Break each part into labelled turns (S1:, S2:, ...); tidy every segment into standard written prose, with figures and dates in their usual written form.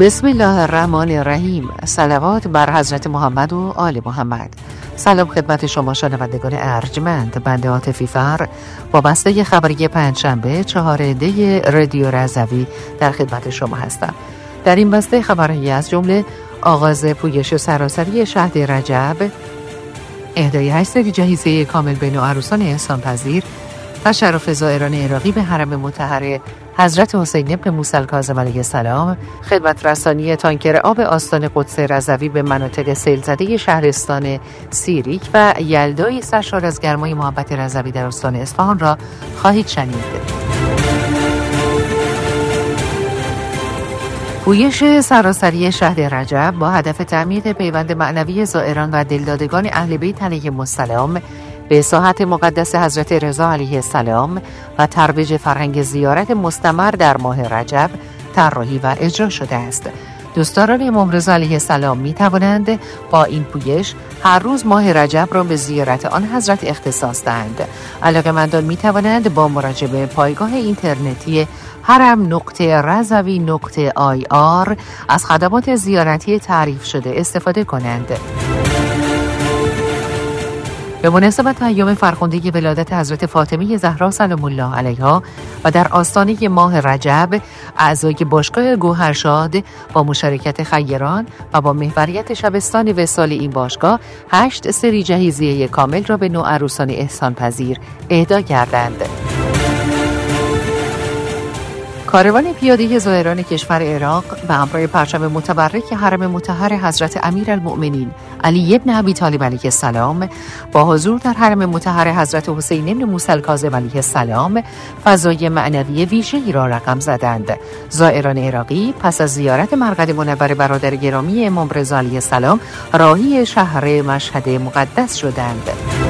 S1: بسم الله الرحمن الرحیم. صلوات بر حضرت محمد و آل محمد. سلام خدمت شما شنوندگان ارجمند. بنده عاطفی فر با بسته خبری پنجشنبه 4 دی رادیو رضوی در خدمت شما هستم. در این بسته خبری از جمله آغاز پویش سراسری شهر رجب، اهدای 8 سری جهیزیه کامل به نوعروسان احسان پذیر، تشرف زائران عراقی به حرم مطهر حضرت حسین ابن موسی الکاظم علیه السلام، خدمت رسانی تانکر آب آستان قدس رضوی به مناطق سیل زده شهرستان سیریک و یلدای سرشار از گرمای محبت رضوی در استان اصفهان را خواهید شنید. پویش سراسری شهر رجب با هدف تعمیر پیوند معنوی زائران و دلدادگان اهل بیت علیهم السلام به ساحت مقدس حضرت رضا علیه السلام و ترویج فرهنگ زیارت مستمر در ماه رجب طراحی و اجرا شده است. دوستداران امام رضا علیه السلام می توانند با این پویش هر روز ماه رجب را به زیارت آن حضرت اختصاص دهند. علاقه‌مندان می توانند با مراجعه به پایگاه اینترنتی haram.razavi.ir از خدمات زیارتی تعریف شده استفاده کنند. به مناسبت ایام فرخنده ولادت حضرت فاطمه زهرا سلام الله علیها و در آستانه ماه رجب، اعضای باشگاه گوهرشاد با مشارکت خیران و با محوریت شبستان وصال این باشگاه 8 سری جهیزیه کامل را به نوعروسان احسان پذیر اهدا کردند. کاروان پیاده زائران کشور عراق به همراه پرچم متبرک حرم مطهر حضرت امیرالمؤمنین علی ابن ابی طالب علیه السلام با حضور در حرم مطهر حضرت حسین ابن موسی الکاظم علیه السلام فضای معنوی ویژه‌ای را رقم زدند. زائران عراقی پس از زیارت مرقد منور برادر گرامی امام رضا علیه السلام راهی شهر مشهد مقدس شدند.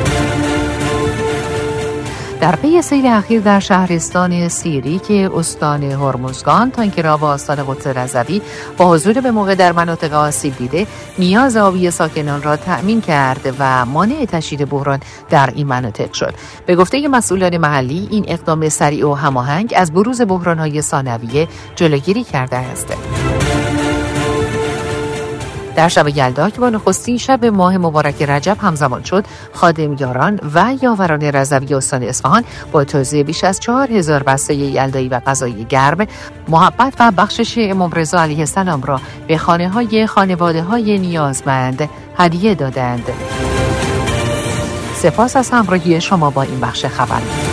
S1: در پی سیل اخیر در شهرستان سیریک استان هرمزگان، تانکر آب آستان قدس رضوی با حضور به موقع در مناطق آسیب دیده نیاز آبی ساکنان را تأمین کرد و مانع تشدید بحران در این مناطق شد. به گفته مسئولان محلی، این اقدام سریع و هماهنگ از بروز بحران‌های ثانویه جلوگیری کرده است. در شب یلدا که با نخستین شب ماه مبارک رجب همزمان شد، خادمیاران و یاوران رضوی استان اصفهان با توزیع بیش از 4000 بسته یلدایی و غذای گرم، محبت و بخشش امام رضا علیه السلام را به خانواده‌های نیازمند هدیه دادند. سپاس از همراهی شما با این بخش خبر.